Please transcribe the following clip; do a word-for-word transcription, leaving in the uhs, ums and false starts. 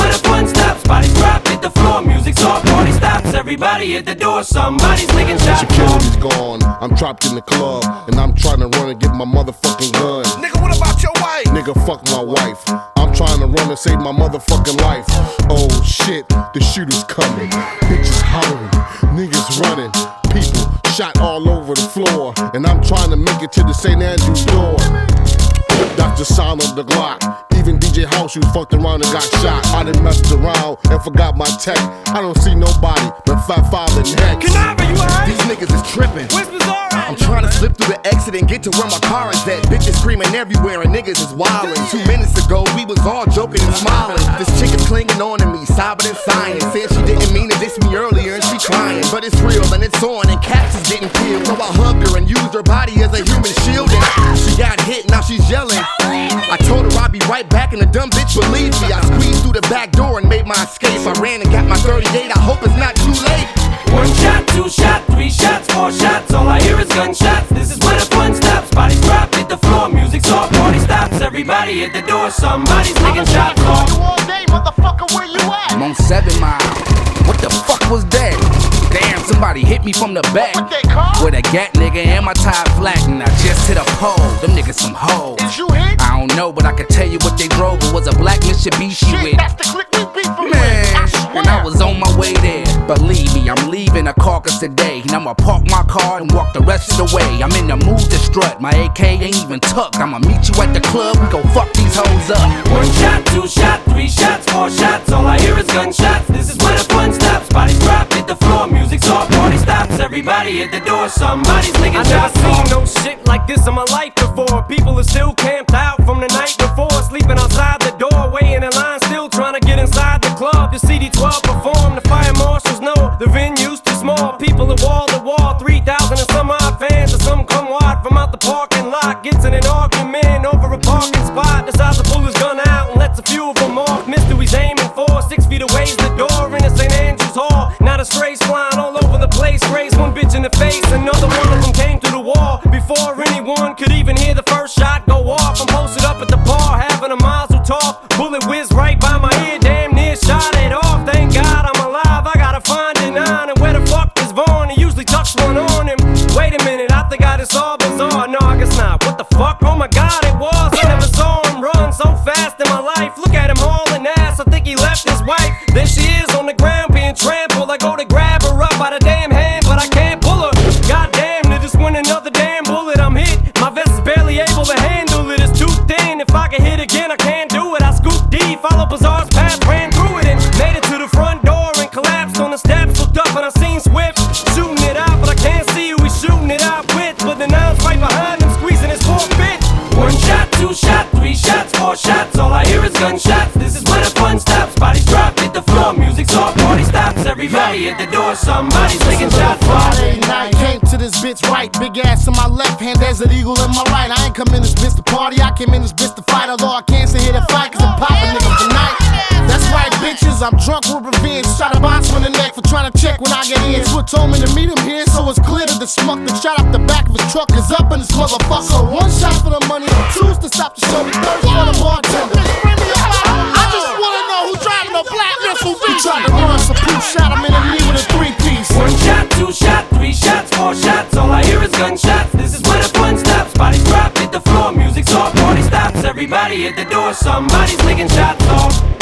where the fun stops. Bodies drop, hit the floor, music's off, party stops. Everybody at the door, somebody's licking shots. Security's gone, I'm trapped in the club, and I'm trying to run and get my motherfucking gun. Nigga, what about your wife? Nigga, fuck my wife. I'm trying to run and save my motherfucking life. Oh shit, the shooter's coming. Bitches hollering, niggas running, people shot all over the floor, and I'm trying to make it to the Saint Andrew's door. That's the sound of the Glock. Even D J House, you fucked around and got shot. I done messed around and forgot my tech. I don't see nobody but Fat Father next. Canava, you alright? These niggas is tripping. Where's Bizarre? I'm trying to slip through the exit and get to where my car is at. Bitches screaming everywhere and niggas is wildin'. Two minutes ago, we was all joking and smiling. This chick is clinging on to me, sobbing and sighing. Said she didn't mean to diss me earlier and she crying. But it's real and it's on and Caps is getting killed. So I hugged her and used her body as a human shield. And she got hit, now she's yelling. I told her I'd be right back and the dumb bitch believed me. I squeezed through the back door and made my escape. I ran and got my thirty-eight, I hope it's not too late. One shot, two shot, three shots, four shots. All I hear is gunshots. This is where the fun stops. Bodies drop, hit the floor, music's off, party stops. Everybody at the door, somebody's licking shots off. You all day, motherfucker, where you at? I'm on seven mile. What the fuck was that? Damn, somebody hit me from the back What they call? with a gat, nigga, and my tie flat, and I just hit a pole. Them niggas some hoes. Is you hit? I don't know, but I can tell you what they drove. It was a black Mitsubishi Shit, with. that's the click we beefin' with. Man, I swear. and I was on my way there. Believe me, I'm leaving a carcass today. And I'ma park my car and walk the rest of the way. I'm in the mood to strut, my A K ain't even tucked. I'ma meet you at the club, we gon' fuck these hoes up. One shot, two shot, three shots, four shots. All I hear is gunshots. This is where the fun stops. Bodies drop, hit the floor, music's off, party stops. Everybody at the door, somebody's licking I never shots seen off. no shit like this in my life before. People are still camped out from the night before, sleeping outside the door, waiting in line, still trying to get inside the club. The C D twelve perform, the fire marshals know the venue's too small. People are wall to wall, three thousand and some odd fans, and some come wide from out the parking lot. Gets in an argument over a parking spot, decides to pull his gun out and lets a few of them off. Missed who he's aiming for, six feet away's the door in the Saint Andrew's Hall. Now the strays flying all over the place, raised one bitch in the face, another one of them came through the wall. Before anyone could even hear the first shot go off, I'm posted up at the bar, having a mazel tov. Bullet whizzed right by my ear, damn near shot it off. Thank God I'm alive, I gotta find a nine. And where the fuck is Vaughn? He usually tucks one on him. Wait a minute, I think I just saw Bizarre. No, I guess not. What the fuck? Oh my God, it was. I never saw him run so fast in my life. Look at him hauling ass, I think he left his wife. There she is on the ground being trampled. I go to grab her up by the damn hand, but I can't pull her. Goddamn, there just went another damn bullet. I'm hit, my vest is barely able to handle it. It's too thin, if I can hit again, I can't do it. I scooped deep, followed Bizarre's path, ran through it and made it to the front door and collapsed on the steps. Looked up and I seen Swift shooting it out, but I can't see who he's shooting it out with. But the nine's right behind him, squeezing his fourth bit. One shot, two shot, three shots, four shots. All I hear is gunshots. This is where the fun stops. Bodies drop, hit the floor, music's off, party stops. Everybody at the door, somebody's licking shots off. Friday night, came to this bitch right, big ass in my left hand, there's an eagle in my right. I ain't come in this bitch to party, I came in this bitch to fight. Although I can't sit here to fight, cause I'm popping niggas tonight. That's right, bitches, I'm drunk with revenge. Shot a box on the neck for trying to check when I get in. Swift told me to meet him here, so it's clear that the smuck that shot up the back of his truck is up in this motherfucker. So one shot for the money, two's to stop the show, the third for the bartender. I just wanna know who driving a black missile. He tried to run, so Pooh shot him in the knee with a three-piece. One shot, two shot, three shots, four shots. All I hear is gunshots. This is where the fun stops. Bodies drop, hit the floor, music's off, party stops. Everybody at the door, somebody's licking shots off.